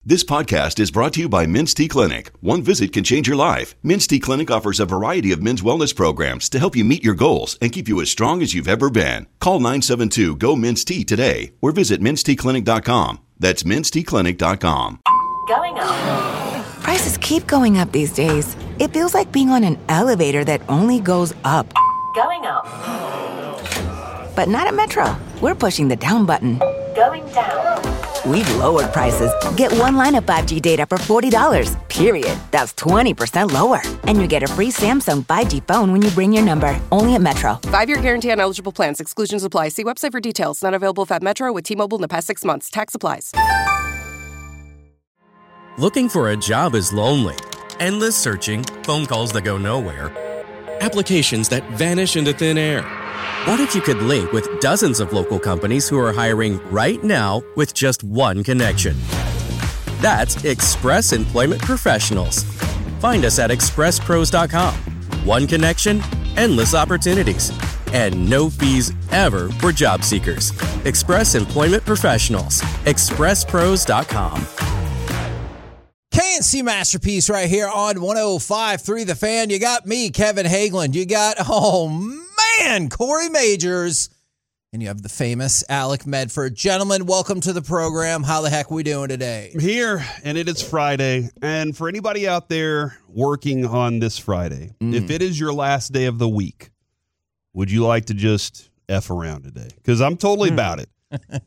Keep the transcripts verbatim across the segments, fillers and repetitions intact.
This podcast is brought to you by Men's T Clinic. One visit can change your life. Men's T Clinic offers a variety of men's wellness programs to help you meet your goals and keep you as strong as you've ever been. Call nine seven two, G O, Men's T today or visit mens t clinic dot com. That's mens t clinic dot com. Going up. Prices keep going up these days. It feels like being on an elevator that only goes up. Going up. But not at Metro. We're pushing the down button. Going down. We've lowered prices. Get one line of five G data for forty dollars, period. That's twenty percent lower. And you get a free Samsung five G phone when you bring your number. Only at Metro. Five-year guarantee on eligible plans. Exclusions apply. See website for details. Not available at Metro with T-Mobile in the past six months. Tax applies. Looking for a job is lonely. Endless searching, phone calls that go nowhere, applications that vanish into thin air. What if you could link with dozens of local companies who are hiring right now with just one connection? That's Express Employment Professionals. Find us at express pros dot com. One connection, endless opportunities, and no fees ever for job seekers. Express Employment Professionals. express pros dot com. K and C Masterpiece right here on one oh five point three The Fan. You got me, Kevin Hagelin. You got, oh man, Corey Majors. And you have the famous Alec Medford. Gentlemen, welcome to the program. How the heck are we doing today? I'm here, and it is Friday. And for anybody out there working on this Friday, mm. if it is your last day of the week, would you like to just F around today? Because I'm totally mm. about it.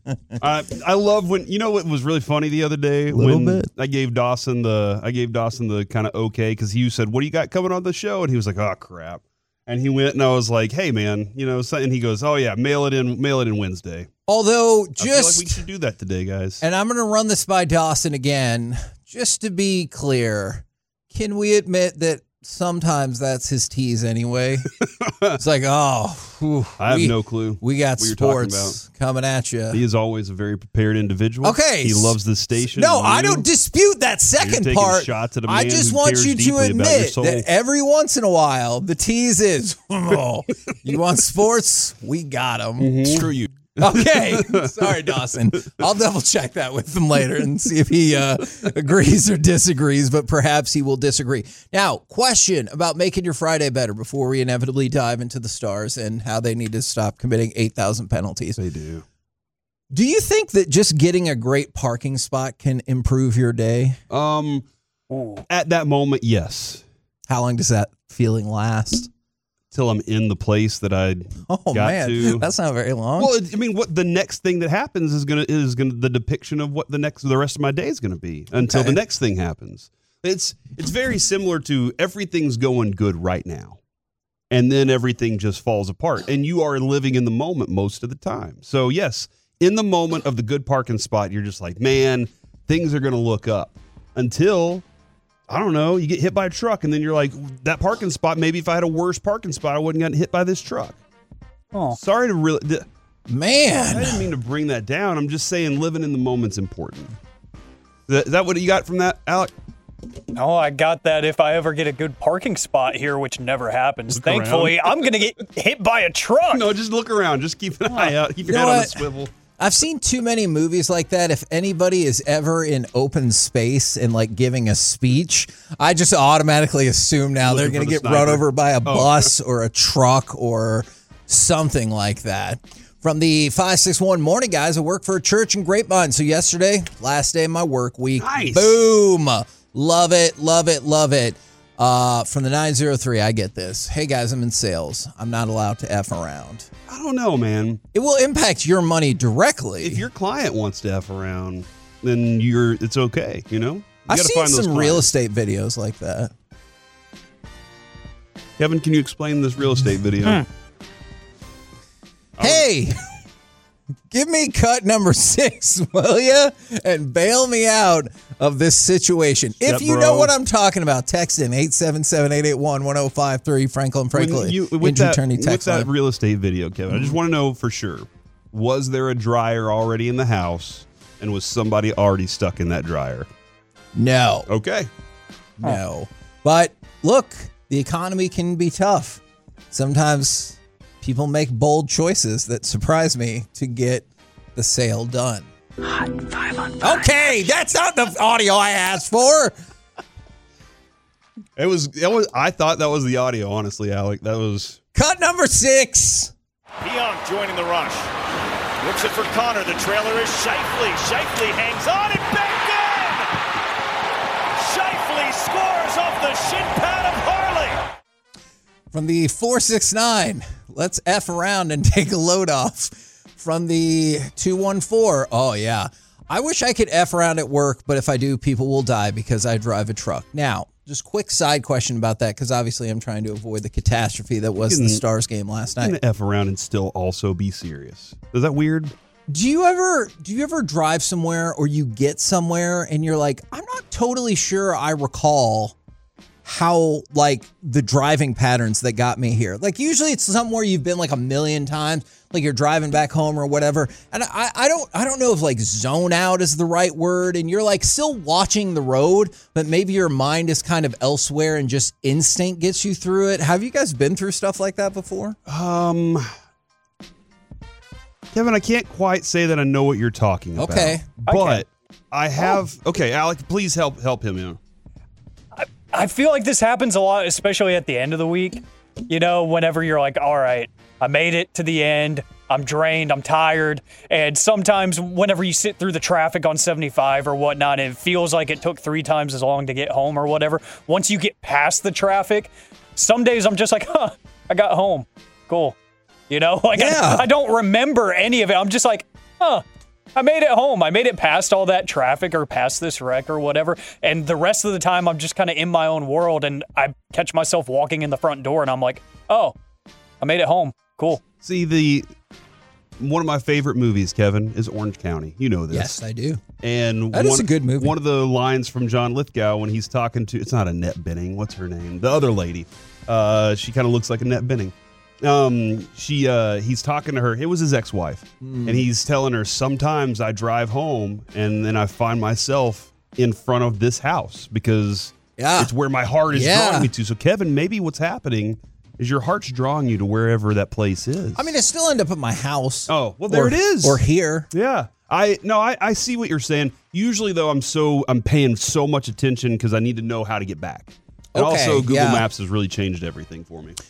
I I love when, you know what was really funny the other day? A little when bit. I gave Dawson the I gave Dawson the kind of okay, because he said, "What do you got coming on the show?" And he was like, "Oh crap." And he went, and I was like, "Hey man, you know," and he goes, "Oh yeah, mail it in, mail it in Wednesday." Although just I feel like we should do that today, guys. And I'm going to run this by Dawson again, just to be clear. Can we admit that sometimes that's his tease anyway? It's like, oh, whew, I have we, no clue. We got what you're talking sports coming at you. He is always a very prepared individual. Okay. He loves the station. No, I don't dispute that second You're part. Shots at a man I just who want cares you to deeply about your admit soul. that every once in a while, the tease is, oh, you want sports? We got them. Mm-hmm. Screw you. Okay. Sorry, Dawson. I'll double check that with him later and see if he uh, agrees or disagrees, but perhaps he will disagree. Now, question about making your Friday better before we inevitably dive into the stars and how they need to stop committing eight thousand penalties. They do. Do you think that just getting a great parking spot can improve your day? Um, at that moment, yes. How long does that feeling last? Till I'm in the place that I oh got man, to. That's not very long. Well, I mean, what the next thing that happens is gonna is gonna the depiction of what the next the rest of my day is gonna be until Okay. the next thing happens. It's it's very similar to everything's going good right now, and then everything just falls apart, and you are living in the moment most of the time. So yes, in the moment of the good parking spot, you're just like, man, things are gonna look up until, I don't know, you get hit by a truck, and then you're like, that parking spot, maybe if I had a worse parking spot, I wouldn't have gotten hit by this truck. Oh. Sorry to really... Th- Man. I didn't mean to bring that down. I'm just saying living in the moment's important. Is that, is that what you got from that, Alec? Oh, I got that if I ever get a good parking spot here, which never happens. Look Thankfully, around. I'm going to get hit by a truck. No, just look around. Just keep an eye out. Keep your You head know on a what? swivel. I've seen too many movies like that. If anybody is ever in open space and like giving a speech, I just automatically assume now they're Looking going to for the get run sniper. over by a Oh. bus or a truck or something like that. From the five six one morning, guys, I work for a church in Grapevine. So yesterday, last day of my work week. Nice. Boom. Love it, love it, love it. Uh, from the nine oh three, I get this. Hey, guys, I'm in sales. I'm not allowed to F around. I don't know, man. It will impact your money directly. If your client wants to F around, then you're it's okay, you know? You I've gotta seen find those some real clients. estate videos like that. Kevin, can you explain this real estate video? Hey, give me cut number six, will you? And bail me out of this situation. Step if you bro. know what I'm talking about, text in eight seven seven, eight eight one, one oh five three. Franklin Franklin. When you, with Injury that, attorney with text that line. real estate video, Kevin, I just want to know for sure, was there a dryer already in the house, and was somebody already stuck in that dryer? No, Okay. no. But look, the economy can be tough. Sometimes people make bold choices that surprise me to get the sale done. Hot five on five. Okay, that's not the audio I asked for. It was, it was. I thought that was the audio, honestly, Alec. That was. Cut number six. Pionk joining the rush. Looks it for Connor. The trailer is Shifley. Shifley hangs on and banked in! Shifley scores off the shin pad of Harley. From the four six nine, let's F around and take a load off. From the two one four, oh yeah. I wish I could F around at work, but if I do, people will die because I drive a truck. Now, just quick side question about that, because obviously I'm trying to avoid the catastrophe that was can, the Stars game last You night. can F around and still also be serious. Is that weird? Do you ever do you ever drive somewhere or you get somewhere and you're like, I'm not totally sure I recall how, like, the driving patterns that got me here. Like, usually it's somewhere you've been like a million times, like you're driving back home or whatever. And I, I don't I don't know if like zone out is the right word, and you're like still watching the road, but maybe your mind is kind of elsewhere and just instinct gets you through it. Have you guys been through stuff like that before? Um, Kevin, I can't quite say that I know what you're talking about. Okay. But I have. Okay, Alec, please help help him out. I feel like this happens a lot, especially at the end of the week. You know, whenever you're like, all right, I made it to the end. I'm drained. I'm tired. And sometimes whenever you sit through the traffic on seventy-five or whatnot, and it feels like it took three times as long to get home or whatever. Once you get past the traffic, some days I'm just like, huh, I got home. Cool. You know, like Yeah. I, I don't remember any of it. I'm just like, huh. I made it home. I made it past all that traffic or past this wreck or whatever. And the rest of the time, I'm just kind of in my own world. And I catch myself walking in the front door and I'm like, oh, I made it home. Cool. See, the one of my favorite movies, Kevin, is Orange County. You know this. Yes, I do. And That one, is a good movie. One of the lines from John Lithgow when he's talking to, it's not Annette Bening. What's her name? The other lady. Uh, she kind of looks like Annette Bening. Um, she, uh, he's talking to her. It was his ex-wife. Mm. And he's telling her, sometimes I drive home and then I find myself in front of this house because Yeah. it's where my heart is Yeah. drawing me to. So, Kevin, maybe what's happening is your heart's drawing you to wherever that place is. I mean, I still end up at my house. Oh, well, there or, it is. Or here. Yeah. I no, I, I see what you're saying. Usually, though, I'm so I'm paying so much attention because I need to know how to get back. And Okay, also, Google yeah. Maps has really changed everything for me.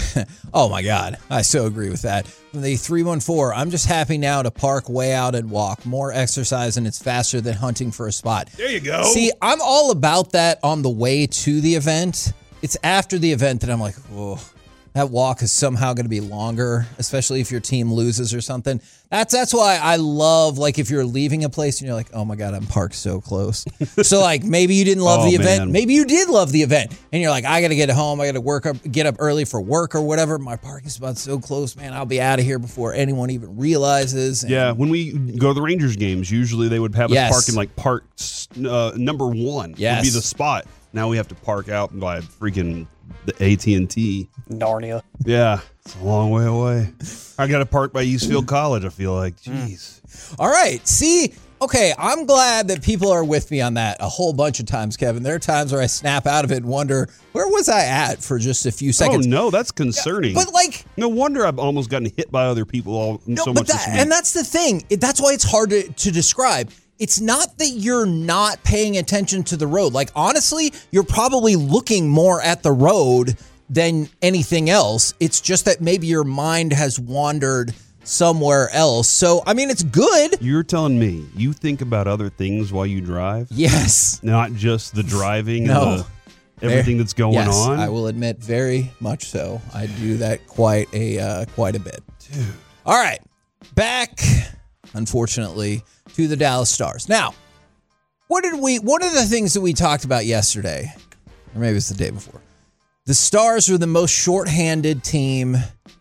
Oh, my God. I so agree with that. From the three one four, I'm just happy now to park way out and walk. More exercise, and it's faster than hunting for a spot. There you go. See, I'm all about that on the way to the event. It's after the event that I'm like, whoa, that walk is somehow going to be longer, especially if your team loses or something. That's that's why I love, like, if you're leaving a place and you're like, oh my God, I'm parked so close. So, like, maybe you didn't love Oh, the event. man. Maybe you did love the event. And you're like, I got to get home. I got to work up, get up early for work or whatever. My parking spot's so close, man. I'll be out of here before anyone even realizes. And Yeah, when we go to the Rangers games, usually they would have us Yes. park in like park uh, number one. Yes. Would be the spot. Now we have to park out by freaking the A T and T. Narnia. Yeah, it's a long way away. I got to park by Eastfield College. I feel like, jeez. All right. See, okay, I'm glad that people are with me on that a whole bunch of times, Kevin. There are times where I snap out of it and wonder, where was I at for just a few seconds? Oh no, that's concerning. But like, no wonder I've almost gotten hit by other people all no, so but much that, this week. and that's the thing. It, that's why it's hard to, to describe. It's not that you're not paying attention to the road. Like, honestly, you're probably looking more at the road than anything else. It's just that maybe your mind has wandered somewhere else. So, I mean, it's good. You're telling me you think about other things while you drive? Yes. Not just the driving No. and the, everything that's going yes, on? I will admit, very much so. I do that quite a uh, quite a bit. Dude. All right, back, unfortunately, to the Dallas Stars. Now, what did we? One of the things that we talked about yesterday, or maybe it's the day before, the Stars were the most shorthanded team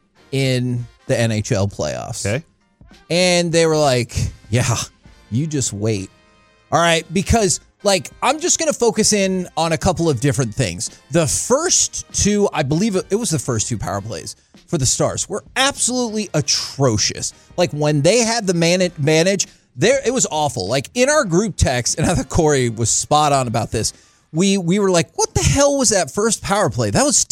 in the N H L playoffs. Okay. And they were like, yeah, you just wait. All right, because like I'm just going to focus in on a couple of different things. The first two, I believe it was the first two power plays for the Stars were absolutely atrocious. Like when they had the man- manage, there it was awful. Like in our group text, and I thought Corey was spot on about this. We we were like, what the hell was that first power play? That was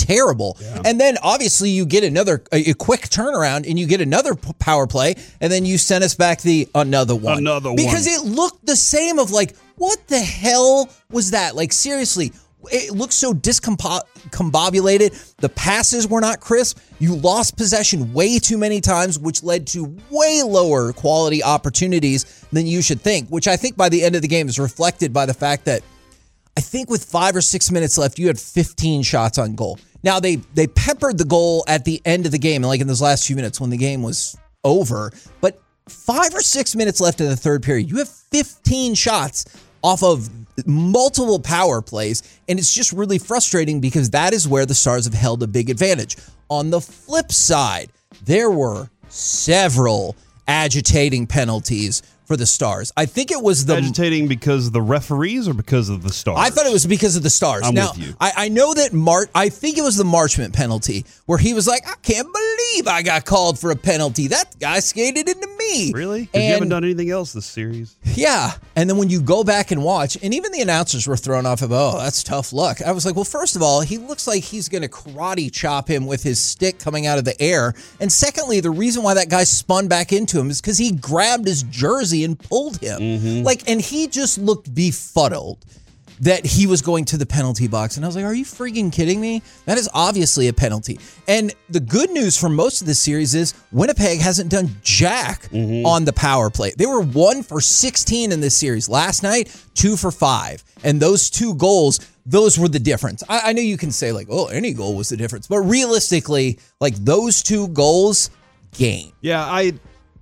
terrible. Yeah. And then obviously you get another a, a quick turnaround and you get another p- power play, and then you send us back the another one. Another because one. Because it looked the same of like, what the hell was that? Like, seriously, it looked so discombobulated. The passes were not crisp. You lost possession way too many times, which led to way lower quality opportunities than you should think, which I think by the end of the game is reflected by the fact that I think with five or six minutes left, you had fifteen shots on goal. Now, they they peppered the goal at the end of the game, like in those last few minutes when the game was over, but five or six minutes left in the third period, you have fifteen shots off of multiple power plays, and it's just really frustrating because that is where the Stars have held a big advantage. On the flip side, there were several agitating penalties for the Stars. I think it was the... Agitating because of the referees or because of the Stars? I thought it was because of the Stars. I'm now, with you. I, I know that Mar- I think it was the Marchment penalty where he was like, I can't believe I got called for a penalty. That guy skated into me. Really? Because you haven't done anything else this series. Yeah. And then when you go back and watch, and even the announcers were thrown off of, oh, that's tough luck. I was like, well, first of all, he looks like he's going to karate chop him with his stick coming out of the air. And secondly, the reason why that guy spun back into him is because he grabbed his jersey and pulled him. Mm-hmm. Like, and he just looked befuddled that he was going to the penalty box. And I was like, are you freaking kidding me? That is obviously a penalty. And the good news for most of this series is Winnipeg hasn't done jack mm-hmm. on the power play. They were one for sixteen in this series. Last night, two for five. And those two goals, those were the difference. I, I know you can say like, oh, any goal was the difference. But realistically, like those two goals, game. Yeah, I...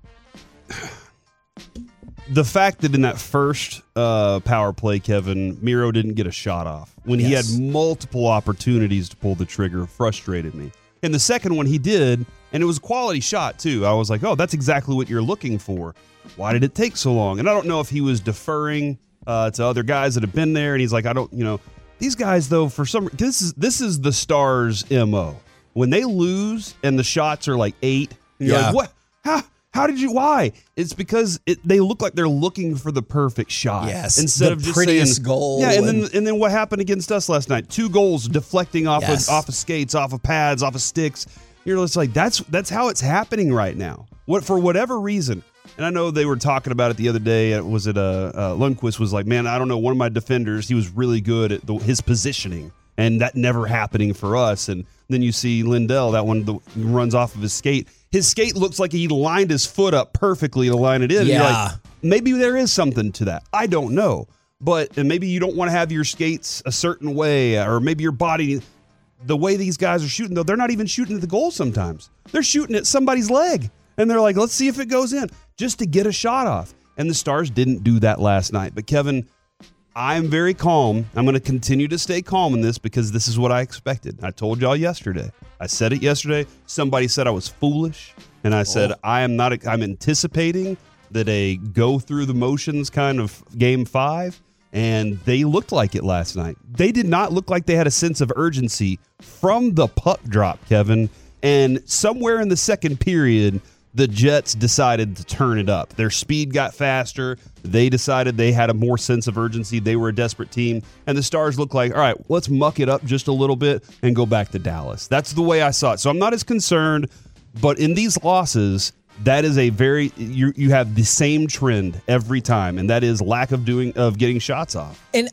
The fact that in that first uh, power play, Kevin, Miro didn't get a shot off when yes. he had multiple opportunities to pull the trigger frustrated me. And the second one he did, and it was a quality shot too. I was like, oh, that's exactly what you're looking for. Why did it take so long? And I don't know if he was deferring uh, to other guys that have been there. And he's like, I don't, you know, these guys though, for some, this is this is the Stars' M O. When they lose and the shots are like eight, and you're yeah. like, what? How? How did you? Why? It's because it, they look like they're looking for the perfect shot. Yes, instead the of just prettiest saying, goal. Yeah, and, and then and then what happened against us last night? Two goals deflecting off yes. of off of skates, off of pads, off of sticks. You're just like that's that's how it's happening right now. What for whatever reason. And I know they were talking about it the other day. Was it uh, uh, Lundqvist was like, man, I don't know. One of my defenders, he was really good at the, his positioning, and that never happening for us. And then you see Lindell, that one the, runs off of his skate. His skate looks like he lined his foot up perfectly to line it in. Yeah. You're like, maybe there is something to that. I don't know. But and maybe you don't want to have your skates a certain way, or maybe your body, the way these guys are shooting, though, they're not even shooting at the goal sometimes. They're shooting at somebody's leg. And they're like, let's see if it goes in, just to get a shot off. And the Stars didn't do that last night. But Kevin, I'm very calm. I'm going to continue to stay calm in this because this is what I expected. I told y'all yesterday. I said it yesterday. Somebody said I was foolish. And I said, oh. I am not, I'm anticipating that a go through the motions kind of game five. And they looked like it last night. They did not look like they had a sense of urgency from the puck drop, Kevin. And somewhere in the second period, the Jets decided to turn it up. Their speed got faster. They decided they had a more sense of urgency. They were a desperate team. And the Stars looked like, all right, let's muck it up just a little bit and go back to Dallas. That's the way I saw it. So I'm not as concerned. But in these losses, that is a very you you have the same trend every time, and that is lack of doing of getting shots off. And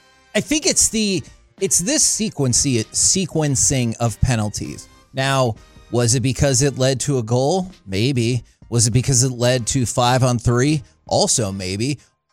I think it's the it's this sequency sequencing of penalties. Now, was it because it led to a goal? Maybe. Was it because it led to five on three? Also maybe.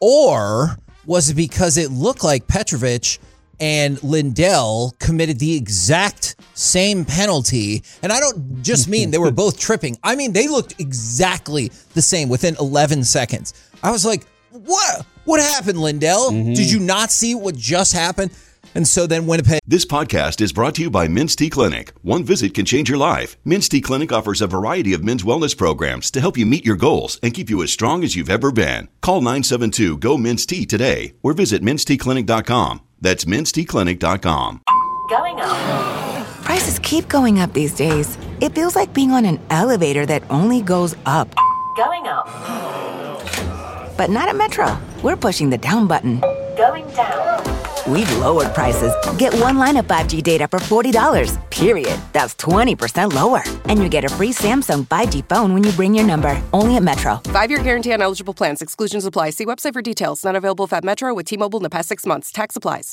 Or was it because it looked like Petrovic and Lindell committed the exact same penalty? And I don't just mean they were both tripping. I mean, they looked exactly the same within eleven seconds. I was like, what? What happened, Lindell? Mm-hmm. Did you not see what just happened? And so then Winnipeg. This podcast is brought to you by Men's T Clinic. One visit can change your life. Men's T Clinic offers a variety of men's wellness programs to help you meet your goals and keep you as strong as you've ever been. Call nine seven two, G O, Men's T today or visit mens t clinic dot com. That's mens t clinic dot com. Going up. Prices keep going up these days. It feels like being on an elevator that only goes up. Going up. But not at Metro. We're pushing the down button. Going down. We've lowered prices. Get one line of five G data for forty dollars, period. That's twenty percent lower. And you get a free Samsung five G phone when you bring your number. Only at Metro. Five-year guarantee on eligible plans. Exclusions apply. See website for details. Not available if at Metro with T-Mobile in the past six months. Tax applies.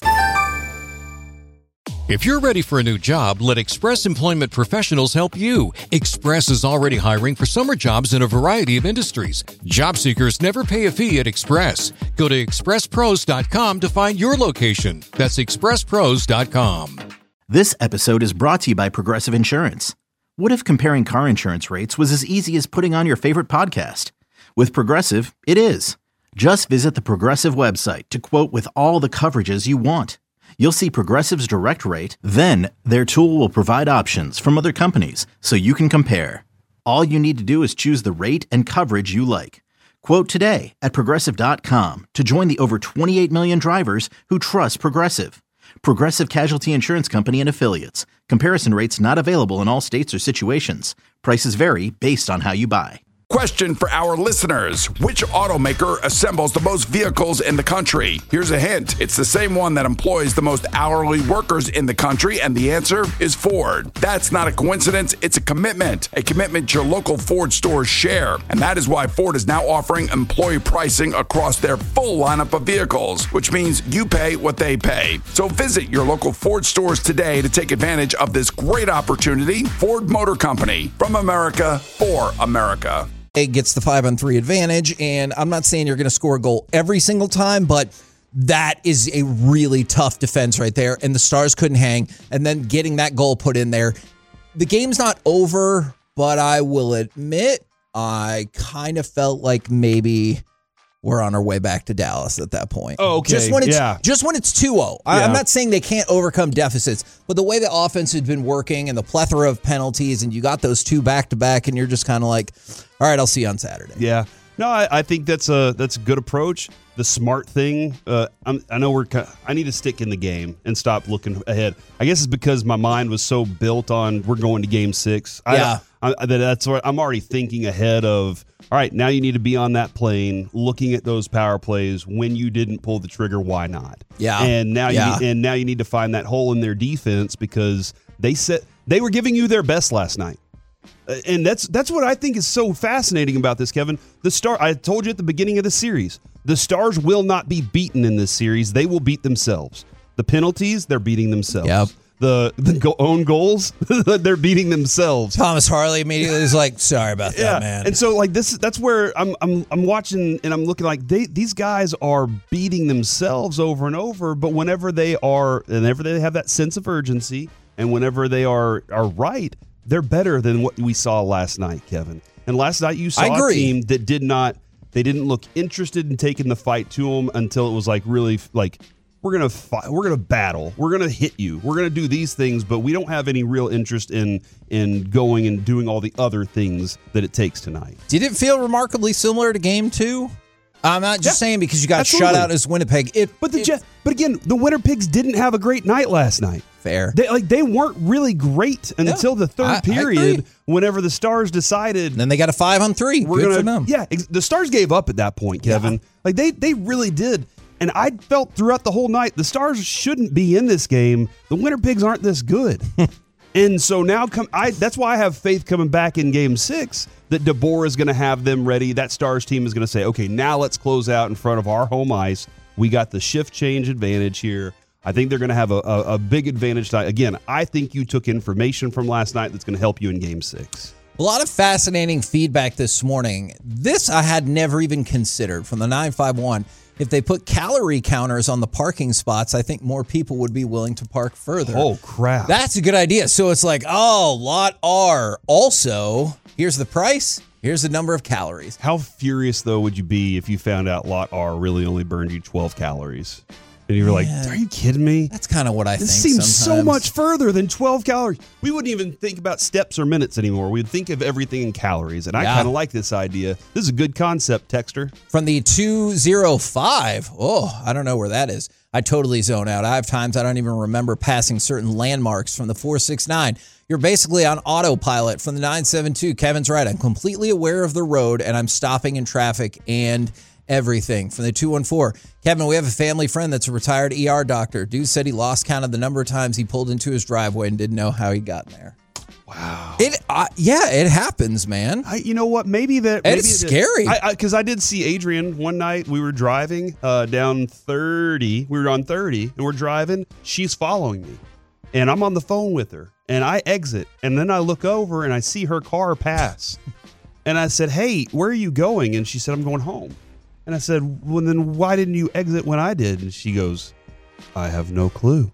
If you're ready for a new job, let Express Employment Professionals help you. Express is already hiring for summer jobs in a variety of industries. Job seekers never pay a fee at Express. Go to express pros dot com to find your location. That's express pros dot com. This episode is brought to you by Progressive Insurance. What if comparing car insurance rates was as easy as putting on your favorite podcast? With Progressive, it is. Just visit the Progressive website to quote with all the coverages you want. You'll see Progressive's direct rate, then their tool will provide options from other companies so you can compare. All you need to do is choose the rate and coverage you like. Quote today at progressive dot com to join the over twenty-eight million drivers who trust Progressive. Progressive Casualty Insurance Company and Affiliates. Comparison rates not available in all states or situations. Prices vary based on how you buy. Question for our listeners. Which automaker assembles the most vehicles in the country? Here's a hint. It's the same one that employs the most hourly workers in the country, and the answer is Ford. That's not a coincidence. It's a commitment. A commitment your local Ford stores share. And that is why Ford is now offering employee pricing across their full lineup of vehicles, which means you pay what they pay. So visit your local Ford stores today to take advantage of this great opportunity. Ford Motor Company. From America, for America. Gets the five on three advantage, and I'm not saying you're going to score a goal every single time, but that is a really tough defense right there, and the Stars couldn't hang, and then getting that goal put in there. The game's not over, but I will admit I kind of felt like maybe we're on our way back to Dallas at that point. Oh, okay. Just when it's, yeah. just when it's two oh. Yeah. I'm not saying they can't overcome deficits, but the way the offense has been working and the plethora of penalties, and you got those two back-to-back, and you're just kind of like, all right, I'll see you on Saturday. Yeah. No, I, I think that's a that's a good approach. The smart thing, uh, I'm, I know we're. I need to stick in the game and stop looking ahead. I guess it's because my mind was so built on we're going to Game Six. Yeah, I, I, that's what I'm already thinking ahead of. All right, now you need to be on that plane, looking at those power plays. When you didn't pull the trigger, why not? Yeah, and now yeah. you and now you need to find that hole in their defense because they said they were giving you their best last night. And that's that's what I think is so fascinating about this, Kevin. The Star, I told you at the beginning of the series, the Stars will not be beaten in this series. They will beat themselves. The penalties, they're beating themselves. Yep. The the go- own goals, they're beating themselves. Thomas Harley immediately is like, "Sorry about that, yeah. man." And so, like this, that's where I'm I'm I'm watching and I'm looking like they these guys are beating themselves over and over. But whenever they are, whenever they have that sense of urgency, and whenever they are are right, they're better than what we saw last night, Kevin. And last night you saw a team that did not, they didn't look interested in taking the fight to them until it was like really like, we're going to fight, we're going to battle, we're going to hit you, we're going to do these things, but we don't have any real interest in in going and doing all the other things that it takes tonight. Did it feel remarkably similar to game two? I'm not just yeah, saying because you got absolutely. shut out as Winnipeg. It, but the it, Jet, but again, the Winnipegs didn't have a great night last night. Fair. They, like they weren't really great until yeah, the third I, period. I whenever the Stars decided, and then they got a five on three. We're Good gonna, for them. Yeah, ex- the Stars gave up at that point, Kevin. Yeah. Like they they really did. And I felt throughout the whole night the Stars shouldn't be in this game. The Winnipegs aren't this good. And so now come I that's why I have faith coming back in game six that DeBoer is going to have them ready. That Stars team is going to say, okay, now let's close out in front of our home ice. We got the shift change advantage here. I think they're going to have a, a, a big advantage tonight. Again, I think you took information from last night that's going to help you in game six. A lot of fascinating feedback this morning. This I had never even considered from the nine five one. If they put calorie counters on the parking spots, I think more people would be willing to park further. Oh, crap. That's a good idea. So it's like, oh, lot R. Also, here's the price. Here's the number of calories. How furious, though, would you be if you found out lot R really only burned you twelve calories? And you were like, are you kidding me? That's kind of what I this think This seems sometimes. so much further than twelve calories. We wouldn't even think about steps or minutes anymore. We'd think of everything in calories. And I Yeah. kind of like this idea. This is a good concept, Texter. From the two oh five, oh, I don't know where that is. I totally zone out. I have times I don't even remember passing certain landmarks. From the four six nine. You're basically on autopilot. From the nine seven two, Kevin's right. I'm completely aware of the road, and I'm stopping in traffic and everything. From the two one four, Kevin, we have a family friend that's a retired E R doctor. Dude said he lost count of the number of times he pulled into his driveway and didn't know how he got there. Wow. It uh, yeah, it happens, man. I, you know what? Maybe that. Maybe it's it, scary. Because I, I, I did see Adrian one night. We were driving uh, down thirty. We were on thirty, and we're driving. She's following me, and I'm on the phone with her. And I exit, and then I look over, and I see her car pass. And I said, "Hey, where are you going?" And she said, "I'm going home." And I said, "Well, then why didn't you exit when I did?" And she goes, "I have no clue."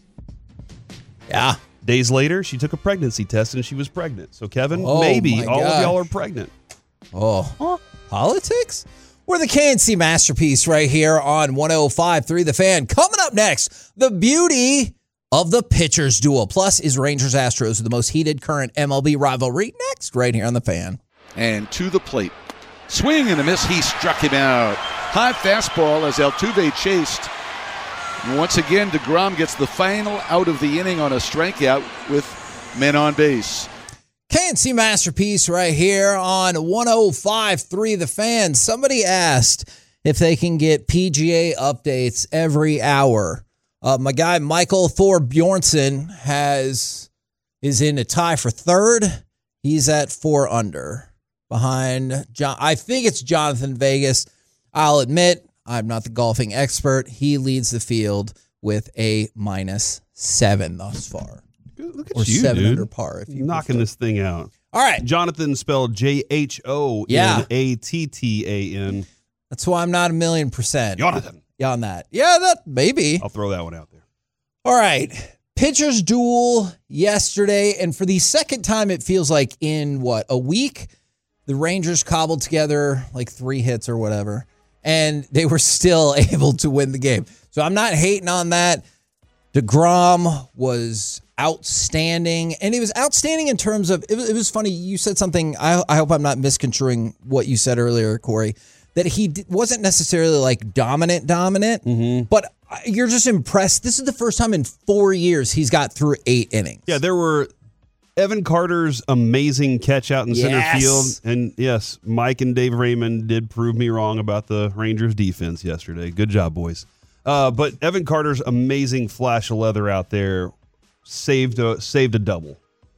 Yeah. Days later, she took a pregnancy test and she was pregnant. So, Kevin, Oh, maybe my all gosh. of y'all are pregnant. Oh, huh? Politics? We're the K N C Masterpiece right here on one oh five point three The Fan. Coming up next, the beauty of the pitchers duel. Plus, is Rangers Astros the most heated current M L B rivalry? Next, right here on The Fan. And to the plate. Swing and a miss. He struck him out. High fastball as Altuve chased. And once again, DeGrom gets the final out of the inning on a strikeout with men on base. K N C Masterpiece right here on one oh five point three The Fan. Somebody asked if they can get P G A updates every hour. Uh, my guy Michael Thor Bjornsson has is in a tie for third. He's at four under behind John. I think it's Jonathan Vegas. I'll admit I'm not the golfing expert. He leads the field with a minus seven thus far. Look at or you, seven dude. under par. If you knocking prefer. this thing out. All right. Jonathan spelled J H O N A T T A N. That's why I'm not a million percent. Jonathan. Yeah, on that. Yeah, that maybe. I'll throw that one out there. All right. Pitchers duel yesterday. And for the second time, it feels like in what, a week, the Rangers cobbled together like three hits or whatever. And they were still able to win the game. So I'm not hating on that. DeGrom was outstanding. And he was outstanding in terms of, it was, it was funny. You said something, I, I hope I'm not misconstruing what you said earlier, Corey, that he d- wasn't necessarily like dominant, dominant, mm-hmm. but you're just impressed. This is the first time in four years he's got through eight innings. Yeah, there were Evan Carter's amazing catch out in Yes. center field. And yes, Mike and Dave Raymond did prove me wrong about the Rangers defense yesterday. Good job, boys. Uh, but Evan Carter's amazing flash of leather out there saved a, saved a double.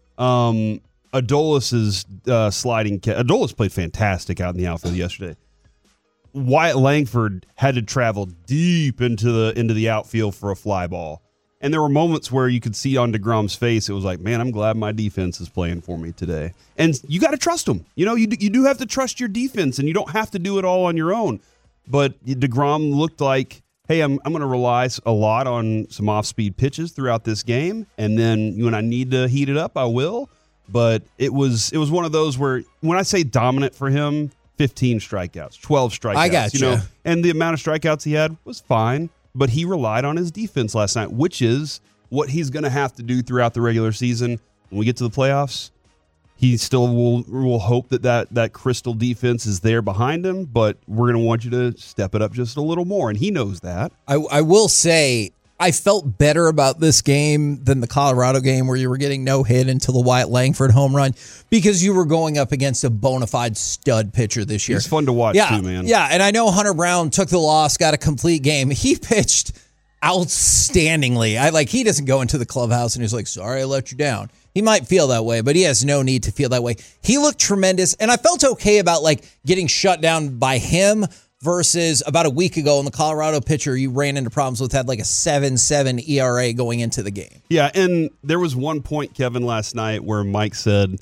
Um, Adolis's uh, sliding catch. Adolis played fantastic out in the outfield yesterday. Wyatt Langford had to travel deep into the into the outfield for a fly ball. And there were moments where you could see on DeGrom's face, it was like, man, I'm glad my defense is playing for me today. And you got to trust them. You know, you do, you do have to trust your defense, and you don't have to do it all on your own. But DeGrom looked like, hey, I'm I'm going to rely a lot on some off-speed pitches throughout this game, and then when I need to heat it up, I will. But it was it was one of those where when I say dominant for him, fifteen strikeouts, twelve strikeouts. I got you. you. know, and the amount of strikeouts he had was fine, but he relied on his defense last night, which is what he's going to have to do throughout the regular season. When we get to the playoffs, he still will will hope that that, that crystal defense is there behind him, but we're going to want you to step it up just a little more, and he knows that. I, I will say, I felt better about this game than the Colorado game where you were getting no hit until the Wyatt Langford home run because you were going up against a bona fide stud pitcher this year. It's fun to watch, yeah, too, man. Yeah, and I know Hunter Brown took the loss, got a complete game. He pitched outstandingly. I like he doesn't go into the clubhouse and he's like, sorry, I let you down. He might feel that way, but he has no need to feel that way. He looked tremendous, and I felt okay about like getting shut down by him versus about a week ago in the Colorado pitcher you ran into problems with had like a seven seven E R A going into the game. Yeah, and there was one point, Kevin, last night where Mike said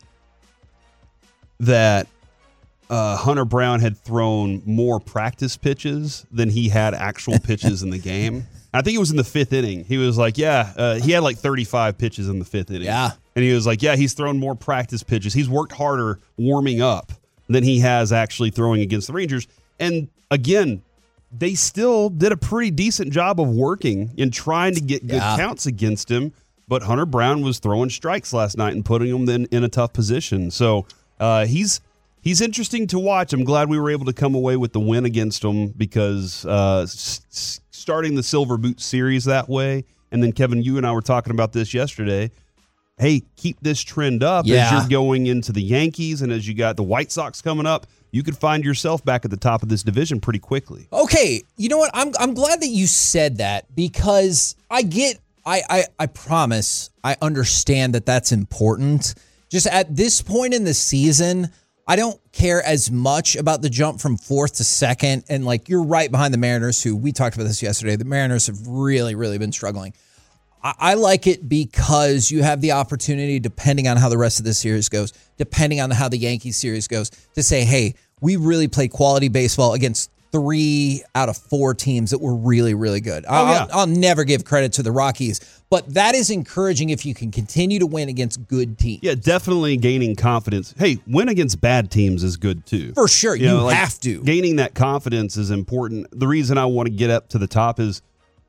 that uh, Hunter Brown had thrown more practice pitches than he had actual pitches in the game. I think it was in the fifth inning. He was like, yeah, uh, he had like thirty-five pitches in the fifth inning. Yeah. And he was like, yeah, he's thrown more practice pitches. He's worked harder warming up than he has actually throwing against the Rangers. And again, they still did a pretty decent job of working and trying to get good Yeah. counts against him. But Hunter Brown was throwing strikes last night and putting them in, in a tough position. So uh, he's he's interesting to watch. I'm glad we were able to come away with the win against him because uh, s- s- starting the Silver Boot series that way, and then Kevin, you and I were talking about this yesterday. Hey, keep this trend up Yeah. as you're going into the Yankees and as you got the White Sox coming up. you could find yourself back at the top of this division pretty quickly. Okay, you know what? I'm I'm glad that you said that because I get, I I, I promise, I understand that that's important. Just at this point in the season, I don't care as much about the jump from fourth to second. And like, you're right behind the Mariners, who we talked about this yesterday. The Mariners have really, really been struggling. I, I like it because you have the opportunity, depending on how the rest of the series goes, depending on how the Yankees series goes, to say, hey, we really play quality baseball against three out of four teams that were really, really good. Oh, yeah. I'll, I'll never give credit to the Rockies, but that is encouraging if you can continue to win against good teams. Yeah, definitely gaining confidence. Hey, win against bad teams is good too. For sure, you, you know, like, have to. Gaining that confidence is important. The reason I want to get up to the top is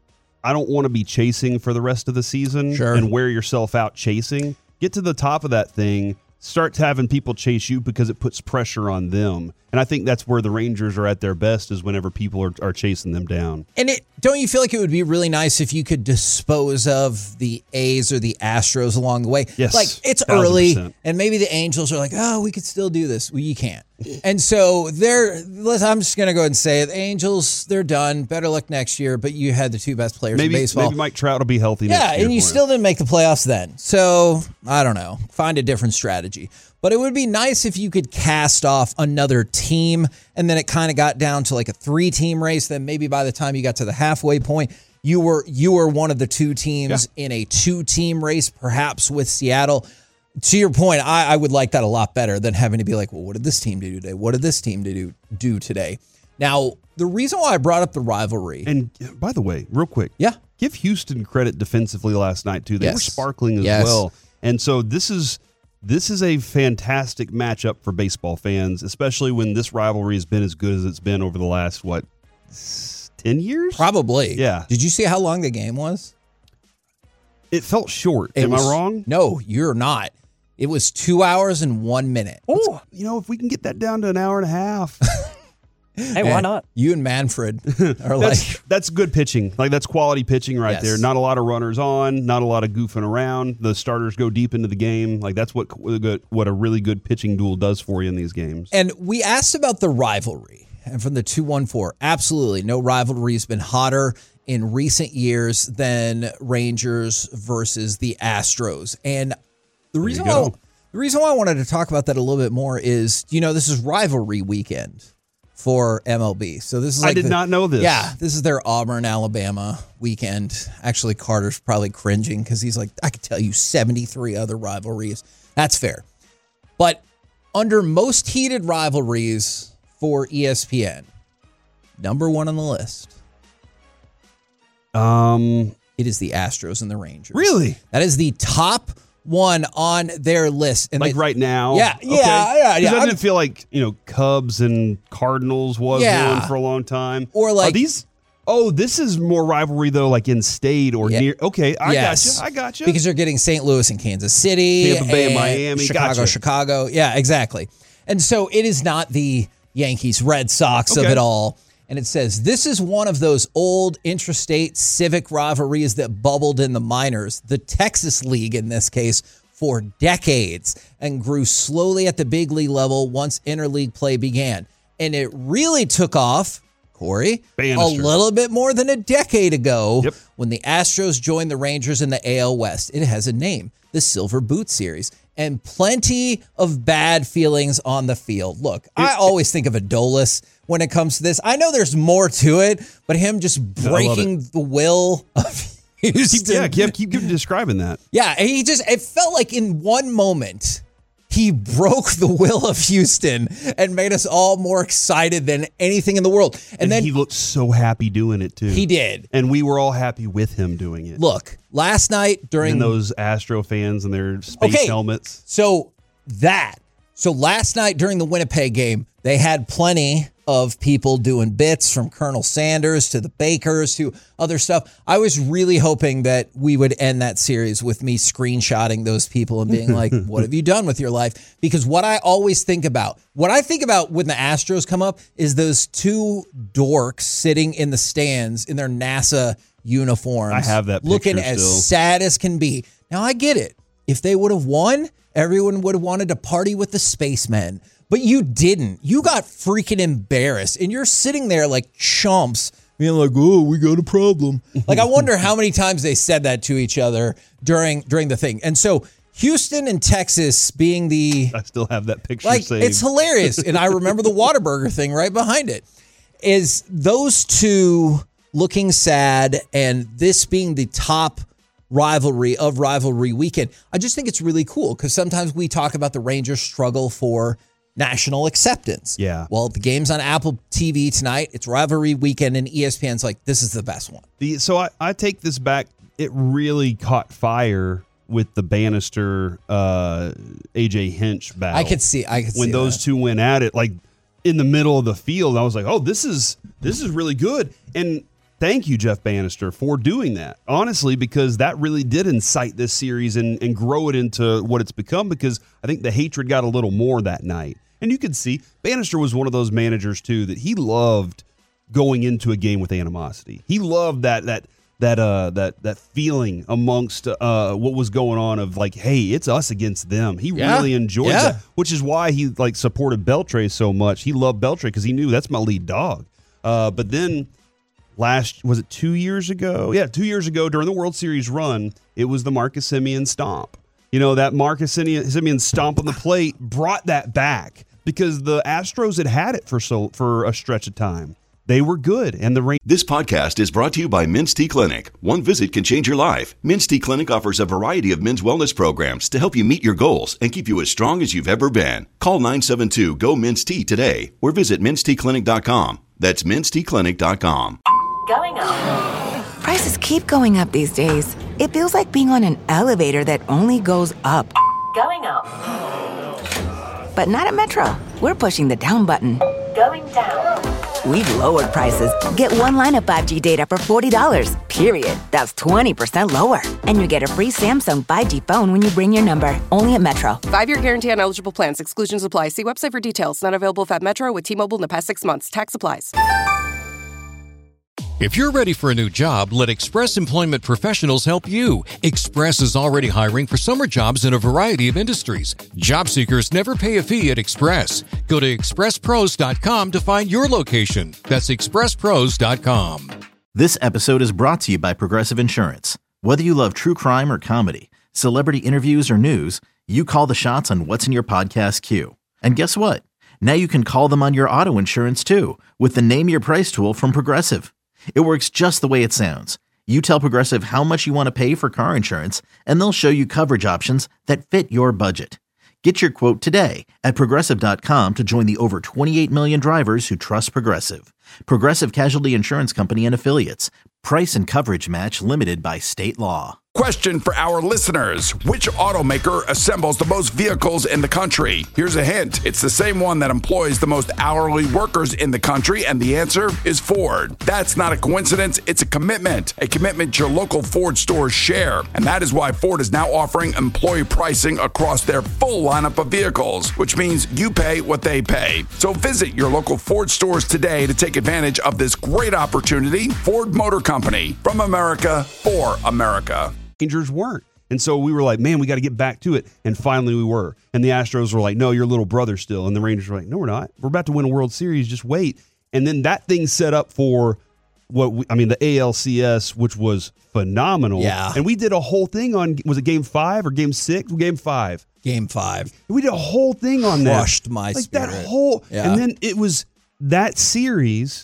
I don't want to be chasing for the rest of the season Sure. and wear yourself out chasing. Get to the top of that thing. Start having people chase you because it puts pressure on them. And I think that's where the Rangers are at their best, is whenever people are, are chasing them down. And it, don't you feel like it would be really nice if you could dispose of the A's or the Astros along the way? Yes, Like, it's one thousand early, percent. and maybe the Angels are like, oh, we could still do this. Well, you can't. And so they're, let's- I'm just going to go ahead and say it. The Angels, they're done. Better luck next year, but you had the two best players Maybe, in baseball. maybe Mike Trout will be healthy Yeah, next year. and you for him. still didn't make the playoffs then. So, I don't know. Find a different strategy. But it would be nice if you could cast off another team, and then it kind of got down to like a three-team race. Then maybe by the time you got to the halfway point, you were you were one of the two teams in a two-team race, perhaps with Seattle. To your point, I, I would like that a lot better than having to be like, well, what did this team do today? What did this team do, do today? Now, the reason why I brought up the rivalry. And by the way, real quick. Yeah. Give Houston credit defensively last night, too. They Yes. were sparkling as Yes. well. And so this is this is a fantastic matchup for baseball fans, especially when this rivalry has been as good as it's been over the last, what, ten years? Probably. Yeah. Did you see how long the game was? It felt short. It Am was- I wrong? No, you're not. It was two hours and one minute. Oh, You know, if we can get that down to an hour and a half. hey, why And not? You and Manfred are like, That's, that's good pitching. Like, that's quality pitching right Yes. there. Not a lot of runners on, not a lot of goofing around. The starters go deep into the game. Like, that's what what a really good pitching duel does for you in these games. and we asked about the rivalry. And from the two one four, absolutely, no rivalry has been hotter in recent years than Rangers versus the Astros. And the reason you why go. the reason why I wanted to talk about that a little bit more is, you know, this is rivalry weekend for M L B. So this is I like did the- not know this. Yeah, this is their Auburn, Alabama weekend. Actually, Carter's probably cringing because he's like, I could tell you seventy-three other rivalries. That's fair. But under most heated rivalries for E S P N, number one on the list, Um, it is the Astros and the Rangers. Really? That is the top one on their list. And like they- right now? Yeah, Okay. yeah, yeah, 'Cause yeah. Doesn't I'm- it feel like, you know, Cubs and Cardinals was Yeah. one for a long time? Or like- Are these... Oh, this is more rivalry, though, like in state or Yeah. near... Okay, I Yes. got you. I got you. Because you're getting Saint Louis and Kansas City, Tampa Bay and Miami. Chicago, Gotcha. Chicago. Yeah, exactly. And so it is not the Yankees, Red Sox of Okay. it all. And it says, this is one of those old intrastate civic rivalries that bubbled in the minors, the Texas League in this case, for decades and grew slowly at the big league level once interleague play began. And it really took off, Corey, Bannister. a little bit more than a decade ago Yep. when the Astros joined the Rangers in the A L West. It has a name, the Silver Boot Series, and plenty of bad feelings on the field. Look, I always think of Adolis when it comes to this. I know there's more to it, but him just love breaking the will of Houston. Yeah, keep, keep, keep describing that. Yeah, and he just, it felt like in one moment, he broke the will of Houston and made us all more excited than anything in the world. And, And then he looked so happy doing it, too. he did. And we were all happy with him doing it. Look, last night during And those Astro fans and their space Okay. helmets. So that. So last night during the Winnipeg game, they had plenty of people doing bits from Colonel Sanders to the Bakers to other stuff. I was really hoping that we would end that series with me screenshotting those people and being like, what have you done with your life? Because what I always think about, what I think about when the Astros come up is those two dorks sitting in the stands in their NASA uniforms. I have that looking picture as still. sad as can be. Now I get it. If they would have won, everyone would have wanted to party with the spacemen. But you didn't. You got freaking embarrassed. And you're sitting there like chumps, being like, oh, we got a problem. Like, I wonder how many times they said that to each other during during the thing. And so Houston and Texas being the... I still have that picture like, saved. It's hilarious. And I remember the Whataburger thing right behind it. Is those two looking sad and this being the top rivalry of rivalry weekend. I just think it's really cool because sometimes we talk about the Rangers struggle for national acceptance. Yeah. Well, the game's on Apple T V tonight. It's rivalry weekend, and E S P N's like, this is the best one. The, so I, I take this back. It really caught fire with the Bannister uh, A J Hinch battle. I could see. I could when see those that. two went at it, like in the middle of the field. I was like, oh, this is this is really good. And thank you, Jeff Bannister, for doing that. Honestly, because that really did incite this series and, and grow it into what it's become, because I think the hatred got a little more that night. And you could see Bannister was one of those managers, too, that he loved going into a game with animosity. He loved that that that uh that that feeling amongst uh what was going on of like, hey, it's us against them. He Yeah. really enjoyed Yeah. that, which is why he like supported Beltre so much. He loved Beltre because he knew that's my lead dog. Uh, but then last, was it two years ago? Yeah, two years ago during the World Series run, it was the Marcus Semien stomp. You know, that Marcus Semien, Semien stomp on the plate brought that back because the Astros had had it for so for a stretch of time. They were good, and the rain. This podcast is brought to you by Men's Tea Clinic. One visit can change your life. Men's Tea Clinic offers a variety of men's wellness programs to help you meet your goals and keep you as strong as you've ever been. Call nine seven two, G O, Men's Tea today or visit men's tea clinic dot com. That's men's tea clinic dot com. Going up. Prices keep going up these days. It feels like being on an elevator that only goes up. Going up. But not at Metro. We're pushing the down button. Going down. We've lowered prices. Get one line of five G data for forty dollars, period. That's twenty percent lower. And you get a free Samsung five G phone when you bring your number. Only at Metro. Five-year guarantee on eligible plans. Exclusions apply. See website for details. Not available if at Metro with T-Mobile in the past six months. Tax applies. If you're ready for a new job, let Express Employment Professionals help you. Express is already hiring for summer jobs in a variety of industries. Job seekers never pay a fee at Express. Go to express pros dot com to find your location. That's express pros dot com. This episode is brought to you by Progressive Insurance. Whether you love true crime or comedy, celebrity interviews or news, you call the shots on what's in your podcast queue. And guess what? Now you can call them on your auto insurance too with the Name Your Price tool from Progressive. It works just the way it sounds. You tell Progressive how much you want to pay for car insurance, and they'll show you coverage options that fit your budget. Get your quote today at progressive dot com to join the over twenty-eight million drivers who trust Progressive. Progressive Casualty Insurance Company and Affiliates. Price and coverage match limited by state law. Question for our listeners. Which automaker assembles the most vehicles in the country? Here's a hint. It's the same one that employs the most hourly workers in the country, and the answer is Ford. That's not a coincidence. It's a commitment. A commitment your local Ford stores share. And that is why Ford is now offering employee pricing across their full lineup of vehicles, which means you pay what they pay. So visit your local Ford stores today to take advantage of this great opportunity. Ford Motor Company, from America for America. Rangers weren't. And so we were like, man, we got to get back to it. And finally we were. And the Astros were like, no, you're little brother still. And the Rangers were like, no, we're not. We're about to win a World Series. Just wait. And then that thing set up for what we, I mean, the A L C S, which was phenomenal. Yeah. And we did a whole thing on, was it game five or game six? Game five. Game five. We did a whole thing on that. Crushed my like spirit. that whole, Yeah. and then it was, that series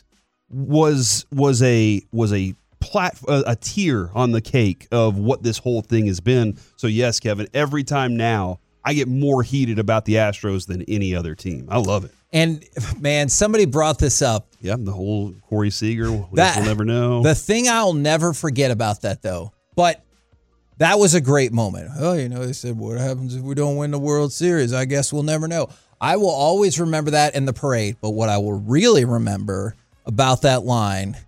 was, was a, was a, Plat, a, a tier on the cake of what this whole thing has been. So yes, Kevin, every time now I get more heated about the Astros than any other team. I love it. And man, somebody brought this up. Yeah, the whole Corey Seager, we That- will never know. The thing I'll never forget about that, though, but that was a great moment. Oh, you know, they said, what happens if we don't win the World Series? I guess we'll never know. I will always remember that in the parade, but what I will really remember about that line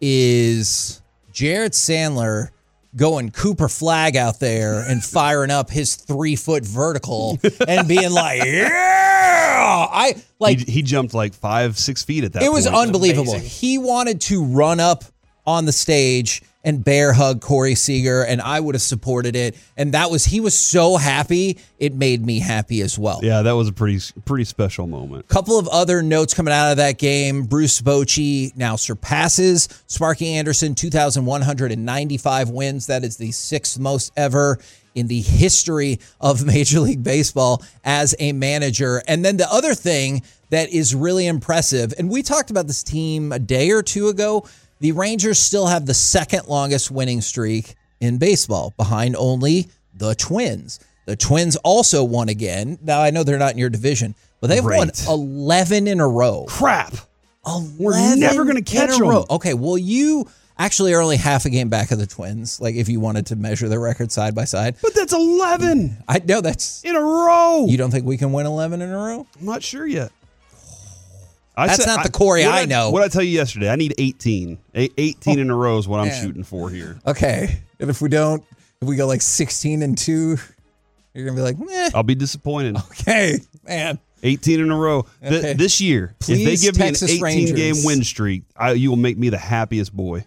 is Jarrett Sandler going Cooper Flag out there and firing up his three-foot vertical and being like, yeah! I like he, he jumped like five, six feet at that it point. was unbelievable. Amazing. He wanted to run up on the stage and bear hug Corey Seager, and I would have supported it. And that was, he was so happy, it made me happy as well. Yeah, that was a pretty pretty special moment. Couple of other notes coming out of that game. Bruce Bochy now surpasses Sparky Anderson, two thousand one hundred ninety-five wins. That is the sixth most ever in the history of Major League Baseball as a manager. And then the other thing that is really impressive, and we talked about this team a day or two ago, the Rangers still have the second longest winning streak in baseball, behind only the Twins. The Twins also won again. Now, I know they're not in your division, but they've Great. won eleven in a row. Crap. We're never gonna catch them. Okay, well, you actually are only half a game back of the Twins, like if you wanted to measure their record side by side. But that's eleven. I know that's in a row. You don't think we can win eleven in a row? I'm not sure yet. I That's said- not the Corey what I know. What I tell you yesterday, I need eighteen. A- eighteen in a row is what I'm Man. shooting for here. Okay, and if we don't, if we go like sixteen and two, you're gonna be like, meh. I'll be disappointed. Okay, man. eighteen in a row. Th- Okay. this year, if they Please, give Texas me an eighteen game Rangers. win streak, I, you will make me the happiest boy.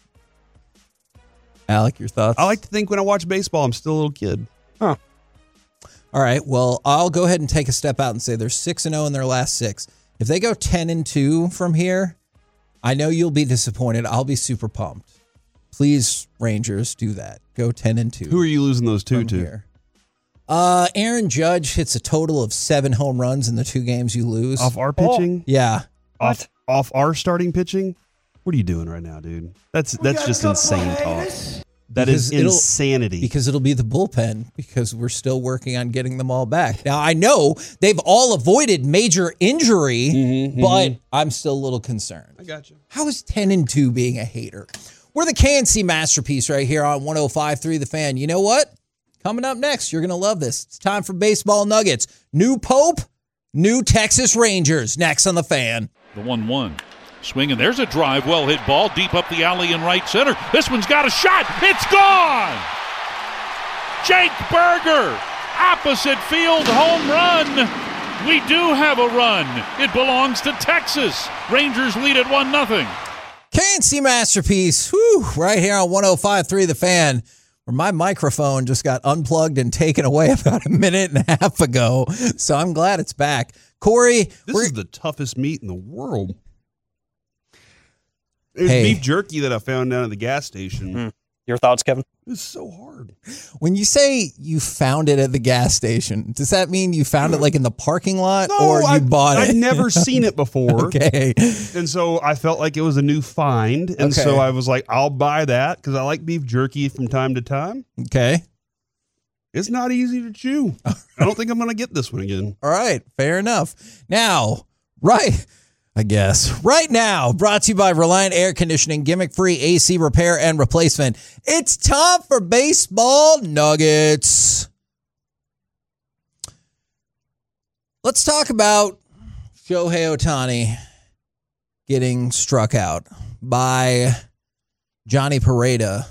Alec, your thoughts? I like to think when I watch baseball, I'm still a little kid. Huh. All right. Well, I'll go ahead and take a step out and say they're six and zero in their last six. If they go ten and two from here, I know you'll be disappointed. I'll be super pumped. Please, Rangers, do that. Go ten and two. Who are you losing those two from to? here. Uh, Aaron Judge hits a total of seven home runs in the two games you lose. Off our pitching? Yeah. Off off our starting pitching? What are you doing right now, dude? That's that's just insane talk. That is Because it'll- insanity. Because it'll be the bullpen, because we're still working on getting them all back. Now, I know they've all avoided major injury, Mm-hmm, but I'm still a little concerned. I got you. How is ten and two being a hater? We're the K N C Masterpiece right here on one oh five point three The Fan. You know what? Coming up next, you're going to love this. It's time for Baseball Nuggets. New Pope, new Texas Rangers. Next on The Fan. The one one. Swing, and there's a drive, well hit ball deep up the alley in right center. This one's got a shot. It's gone! Jake Berger, opposite field home run. We do have a run. It belongs to Texas. Rangers lead at one nothing. K N C Masterpiece, whew, right here on one oh five point three The Fan, where my microphone just got unplugged and taken away about a minute and a half ago. So I'm glad it's back. Corey, This we're- is the toughest meat in the world. There's Hey. beef jerky that I found down at the gas station. Your thoughts, Kevin? It's so hard. when you say you found it at the gas station, does that mean you found it like in the parking lot No, or you I, bought it? I'd never seen it before. Okay. And so I felt like it was a new find. And Okay. so I was like, I'll buy that because I like beef jerky from time to time. Okay. It's not easy to chew. I don't think I'm going to get this one again. All right. Fair enough. Now, right. I guess. Right now, brought to you by Reliant Air Conditioning, gimmick-free A C repair and replacement. It's time for Baseball Nuggets. Let's talk about Shohei Ohtani getting struck out by Johnny Pareda.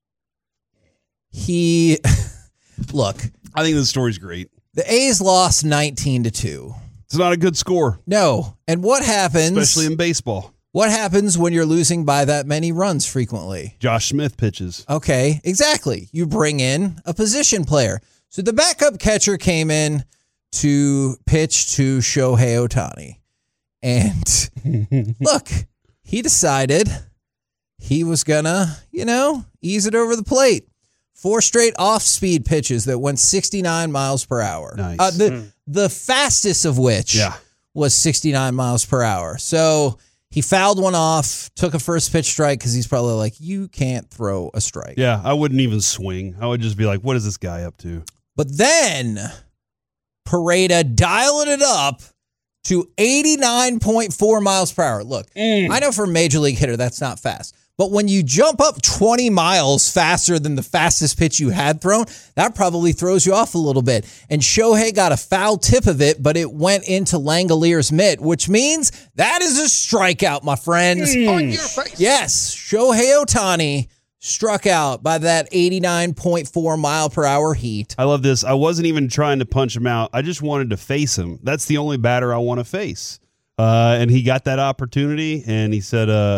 He, look, I think this story's great. the A's lost nineteen to two. It's not a good score, No. And what happens? especially in baseball. What happens when you're losing by that many runs frequently? Josh Smith pitches. Okay, exactly. You bring in a position player. So the backup catcher came in to pitch to Shohei Ohtani. And look, he decided he was gonna, you know, ease it over the plate. Four straight off-speed pitches that went sixty-nine miles per hour. Nice. Uh, the, the fastest of which Yeah. was sixty-nine miles per hour. So he fouled one off, took a first pitch strike because he's probably like, you can't throw a strike. Yeah, I wouldn't even swing. I would just be like, what is this guy up to? But then Pareda dialed it up to eighty-nine point four miles per hour. Look, I know for a major league hitter, that's not fast. But when you jump up twenty miles faster than the fastest pitch you had thrown, that probably throws you off a little bit. And Shohei got a foul tip of it, but it went into Langalier's mitt, which means that is a strikeout, my friends. On your face. Yes, Shohei Ohtani struck out by that eighty-nine point four mile per hour heat. I love this. I wasn't even trying to punch him out. I just wanted to face him. That's the only batter I want to face. Uh, and he got that opportunity, and he said, uh,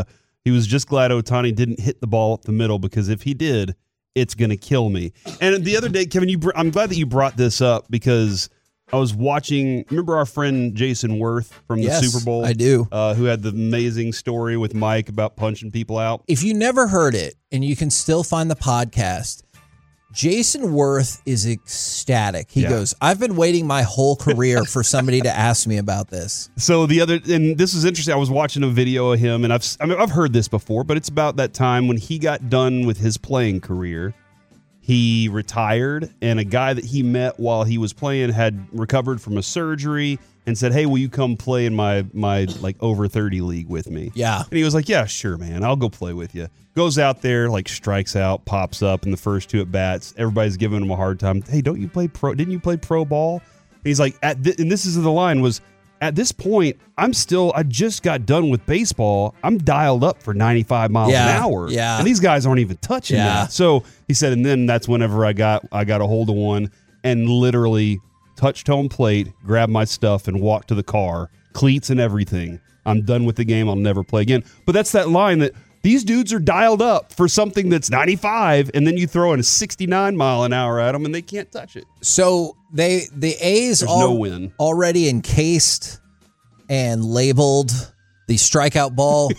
He was just glad Ohtani didn't hit the ball up the middle because if he did, it's going to kill me. And the other day, Kevin, you br- I'm glad that you brought this up because I was watching, remember our friend Jason Worth from the Yes, Super Bowl? I do. Uh, who had the amazing story with Mike about punching people out. If you never heard it, and you can still find the podcast, Jason Worth is ecstatic. He Yeah. goes, I've been waiting my whole career for somebody to ask me about this. So the other, and this is interesting. I was watching a video of him, and I've I mean, I've heard this before, but it's about that time when he got done with his playing career. He retired, and a guy that he met while he was playing had recovered from a surgery and said, "Hey, will you come play in my my like over thirty league with me?" Yeah. And he was like, "Yeah, sure, man. I'll go play with you." Goes out there, like strikes out, pops up in the first two at bats. Everybody's giving him a hard time. Hey, don't you play pro? Didn't you play pro ball? And he's like, at th- and this is the line was, at this point, I'm still, I just got done with baseball. I'm dialed up for ninety-five miles Yeah, an hour. yeah. And these guys aren't even touching Yeah. that. So he said, and then that's whenever I got, I got a hold of one and literally touched home plate, grabbed my stuff and walked to the car, cleats and everything. I'm done with the game. I'll never play again. But that's that line that these dudes are dialed up for something that's ninety-five, and then you throw in a sixty-nine mile an hour at them, and they can't touch it. So they the A's There's al- no win. already encased and labeled the strikeout ball.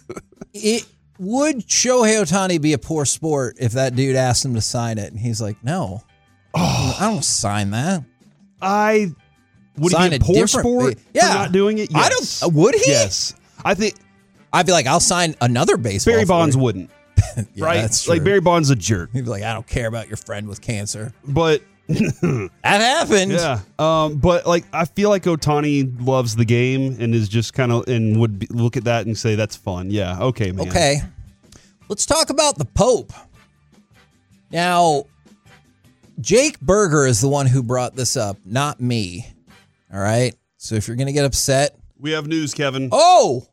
It would Shohei Ohtani be a poor sport if that dude asked him to sign it, and he's like, "No, I don't sign that." I would Sign he a be a poor different- sport Yeah. for not doing it? I Yes. don't. Would he? Yes, I think I'd be like, "I'll sign another baseball." Barry for Bonds you." wouldn't. Yeah, right? that's true. Like Barry Bonds is a jerk, He'd be like, "I don't care about your friend with cancer." but That happened. yeah. Um, but like I feel like Ohtani loves the game and is just kind of and would be, look at that and say that's fun. Yeah, okay, man. Okay. Let's talk about the Pope. Now, Jake Berger is the one who brought this up, not me. All right. So if you're going to get upset, We have news, Kevin. oh,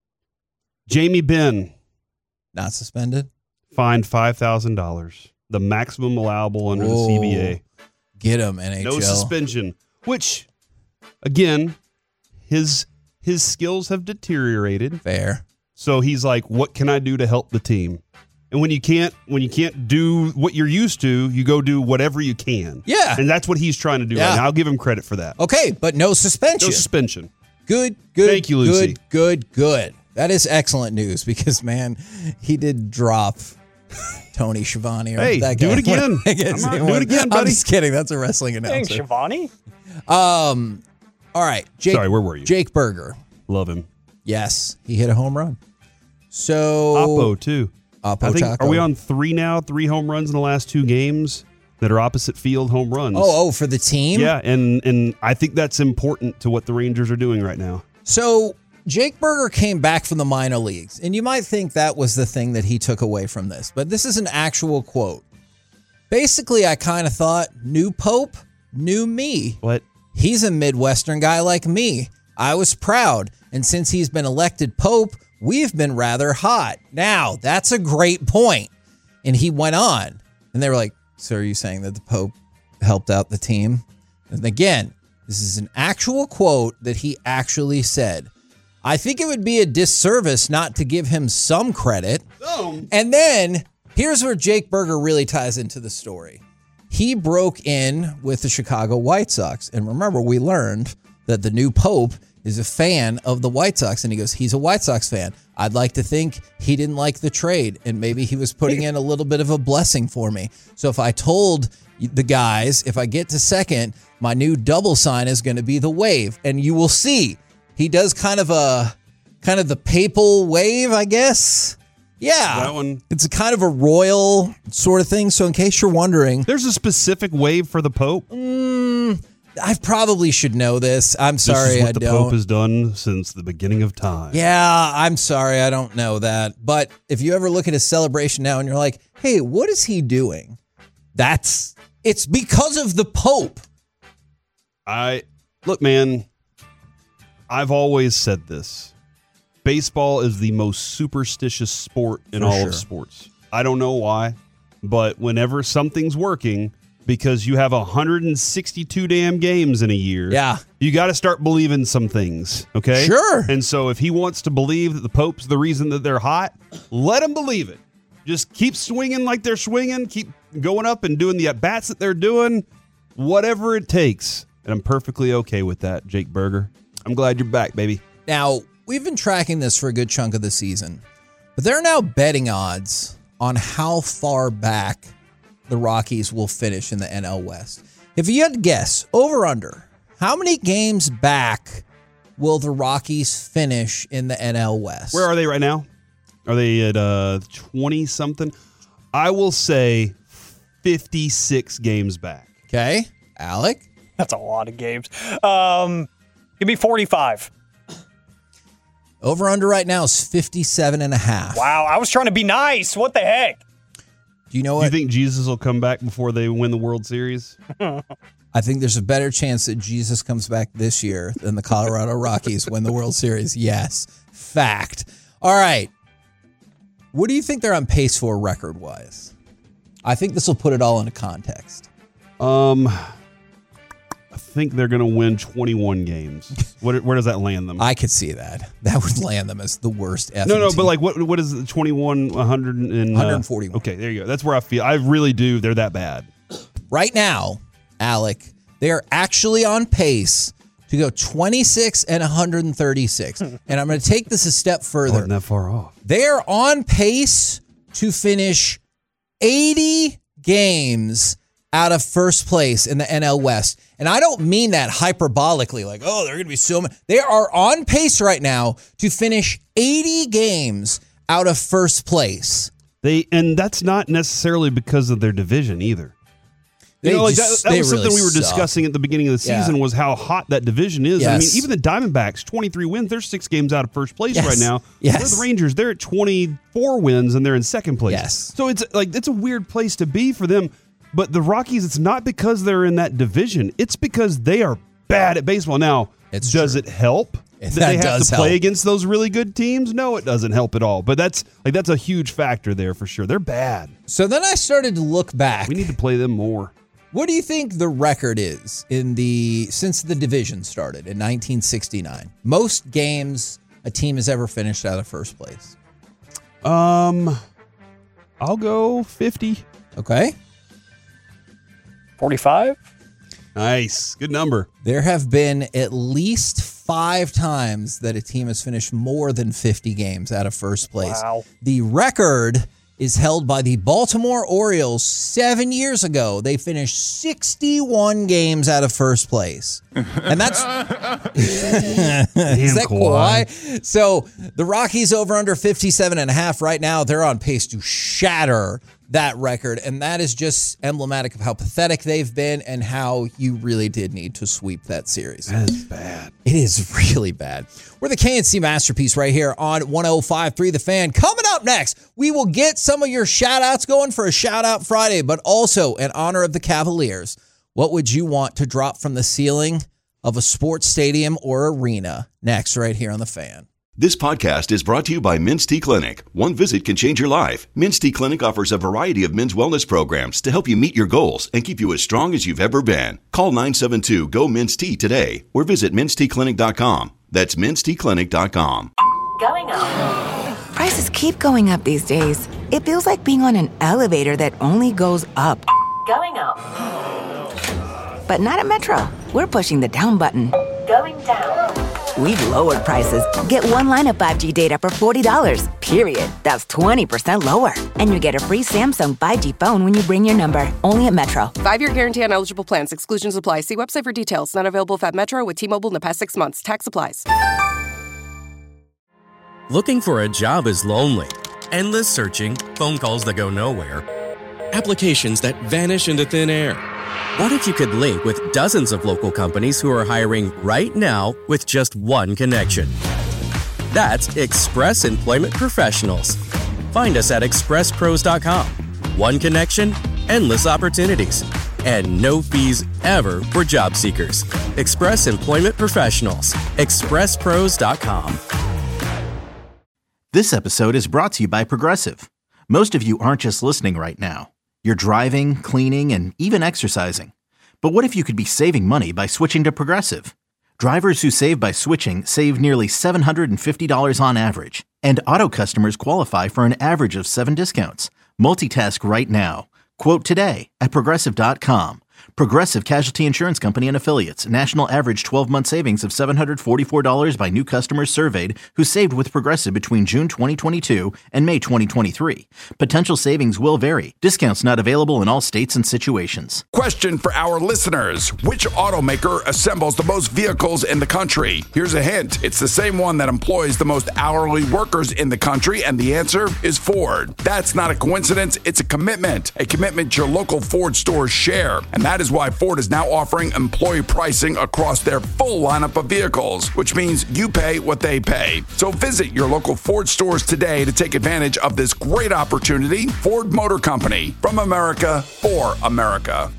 Jamie Benn not suspended. fined five thousand dollars, the maximum allowable under the C B A. Get him, N H L. No suspension. Which, again, his his skills have deteriorated. Fair. So he's like, "What can I do to help the team?" And when you can't, when you can't do what you're used to, you go do whatever you can. Yeah. and that's what he's trying to do Yeah. right now. I'll give him credit for that. Okay, but no suspension. No suspension. Good, good. Thank you, Lucy. Good, good, good. That is excellent news because, man, he did drop Tony Schiavone. Or Hey, that do guy. it again. Against Come on, him. do it again, I'm buddy. just kidding. That's a wrestling Dang, announcer. Shivani. Um, all right. Jake, Sorry, where were you? Jake Berger. Love him. Yes, he hit a home run. So Oppo too. Oppo I think, Taco. are we on three now? Three home runs in the last two games that are opposite field home runs. Oh, oh, for the team? Yeah, and and I think that's important to what the Rangers are doing right now. So Jake Berger came back from the minor leagues, and you might think that was the thing that he took away from this, but this is an actual quote. Basically, I kind of thought, new Pope, new me. What? He's a Midwestern guy like me. I was proud, and since he's been elected Pope, we've been rather hot. Now, that's a great point. And he went on, and they were like, so are you saying that the Pope helped out the team? And again, this is an actual quote that he actually said. I think it would be a disservice not to give him some credit. Oh. And then here's where Jake Berger really ties into the story. He broke in with the Chicago White Sox. And remember, we learned that the new Pope is a fan of the White Sox. And he goes, he's a White Sox fan. I'd like to think he didn't like the trade. And maybe he was putting in a little bit of a blessing for me. So if I told the guys, if I get to second, my new double sign is going to be the wave. And you will see. He does kind of a, kind of the papal wave, I guess. Yeah. That one. It's a kind of a royal sort of thing. So in case you're wondering. There's a specific wave for the Pope. Mm, I probably should know this. I'm sorry, This is what I the don't. Pope has done since the beginning of time. Yeah, I'm sorry, I don't know that. But if you ever look at his celebration now and you're like, hey, what is he doing? That's, it's because of the Pope. I, look, man, I've always said this. Baseball is the most superstitious sport in For all sure. of sports. I don't know why, but whenever something's working, because you have one hundred sixty-two damn games in a year. Yeah. You got to start believing some things, okay? Sure. And so if he wants to believe that the Pope's the reason that they're hot, let him believe it. Just keep swinging like they're swinging, keep going up and doing the at-bats that they're doing, whatever it takes. And I'm perfectly okay with that, Jake Berger. I'm glad you're back, baby. Now, we've been tracking this for a good chunk of the season, but there are now betting odds on how far back the Rockies will finish in the N L West. If you had to guess, over under, how many games back will the Rockies finish in the N L West? Where are they right now? Are they at uh, twenty-something? I will say fifty-six games back. Okay. Alec? That's a lot of games. Um, give me forty-five. Over under right now is fifty-seven and a half. Wow, I was trying to be nice. What the heck? Do you know Do what? you think Jesus will come back before they win the World Series? I think there's a better chance that Jesus comes back this year than the Colorado Rockies win the World Series. Yes. Fact. All right. What do you think they're on pace for record-wise? I think this will put it all into context. Um, I think they're going to win twenty-one games. What, where does that land them? I could see that. That would land them as the worst effing No, no, team. but like, what? What is it? twenty-one, one hundred and uh, one hundred forty-one. Okay, there you go. That's where I feel. I really do. They're that bad. Right now, Alec, they are actually on pace to go twenty-six and one hundred thirty-six. And I'm going to take this a step further. Wasn't that far off. They are on pace to finish eighty games out of first place in the N L West. And I don't mean that hyperbolically, like, oh, they're going to be so many. They are on pace right now to finish eighty games out of first place. They and that's not necessarily because of their division either. You They know, like just- that, that they was something really we were suck. discussing at the beginning of the season Yeah. was how hot that division is. I mean, Yes. even the Diamondbacks, twenty-three wins, they're six games out of first place Yes. right now. Yes. Where the Rangers, they're at twenty-four wins and they're in second place. Yes. So it's like it's a weird place to be for them. But the Rockies, it's not because they're in that division. It's because they are bad at baseball. Now, It's does true. it help It- that they that have does to play help. against those really good teams? No, it doesn't help at all. But that's like that's a huge factor there for sure. They're bad. So then I started to look back. We need to play them more. What do you think the record is in the since the division started in nineteen sixty-nine? Most games a team has ever finished out of first place. Um, I'll go fifty. Okay. forty-five? Nice. Good number. There have been at least five times that a team has finished more than fifty games out of first place. Wow. The record is held by the Baltimore Orioles seven years ago. They finished sixty-one games out of first place. And that's... Is that Kawhi? So the Rockies over under fifty-seven and a half right now. They're on pace to shatter that record. And that is just emblematic of how pathetic they've been and how you really did need to sweep that series. That is bad. It is really bad. We're the K N C Masterpiece right here on one oh five point three The Fan. Coming up next, we will get some of your shout-outs going for a Shout-Out Friday, but also in honor of the Cavaliers. What would you want to drop from the ceiling of a sports stadium or arena? Next, right here on The Fan. This podcast is brought to you by Men's T Clinic. One visit can change your life. Men's T Clinic offers a variety of men's wellness programs to help you meet your goals and keep you as strong as you've ever been. Call nine seven two, G O, Men's T today or visit mens t clinic dot com. That's mens t clinic dot com. Going up. Prices keep going up these days. It feels like being on an elevator that only goes up. Going up. But not at Metro. We're pushing the down button. Going down. We've lowered prices. Get one line of five G data for forty dollars, period. That's twenty percent lower. And you get a free Samsung five G phone when you bring your number. Only at Metro. Five-year guarantee on eligible plans. Exclusions apply. See website for details. Not available if at Metro with T-Mobile in the past six months. Tax applies. Looking for a job is lonely. Endless searching, phone calls that go nowhere, applications that vanish into thin air. What if you could link with dozens of local companies who are hiring right now with just one connection? That's Express Employment Professionals. Find us at express pros dot com. One connection, endless opportunities, and no fees ever for job seekers. Express Employment Professionals. express pros dot com. This episode is brought to you by Progressive. Most of you aren't just listening right now. You're driving, cleaning, and even exercising. But what if you could be saving money by switching to Progressive? Drivers who save by switching save nearly seven hundred fifty dollars on average. And auto customers qualify for an average of seven discounts. Multitask right now. Quote today at Progressive dot com. Progressive Casualty Insurance Company and Affiliates. National average twelve-month savings of seven hundred forty-four dollars by new customers surveyed who saved with Progressive between June twenty twenty-two and May twenty twenty-three. Potential savings will vary. Discounts not available in all states and situations. Question for our listeners. Which automaker assembles the most vehicles in the country? Here's a hint. It's the same one that employs the most hourly workers in the country, and the answer is Ford. That's not a coincidence. It's a commitment. A commitment your local Ford stores share. And that is why Ford is now offering employee pricing across their full lineup of vehicles, which means you pay what they pay. So visit your local Ford stores today to take advantage of this great opportunity. Ford Motor Company, from America for America.